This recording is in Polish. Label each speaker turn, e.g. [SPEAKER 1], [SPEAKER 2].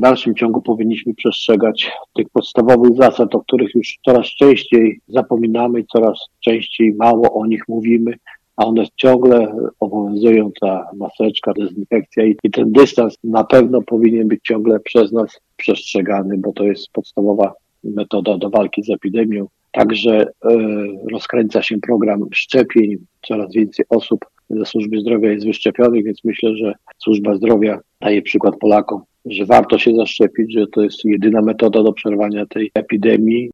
[SPEAKER 1] dalszym ciągu powinniśmy przestrzegać tych podstawowych zasad, o których już coraz częściej zapominamy i coraz częściej mało o nich mówimy, a one ciągle obowiązują, ta maseczka, dezynfekcja i ten dystans na pewno powinien być ciągle przez nas przestrzegany, bo to jest podstawowa metoda do walki z epidemią. Także rozkręca się program szczepień, coraz więcej osób ze służby zdrowia jest wyszczepionych, więc myślę, że służba zdrowia daje przykład Polakom, że warto się zaszczepić, że to jest jedyna metoda do przerwania tej epidemii.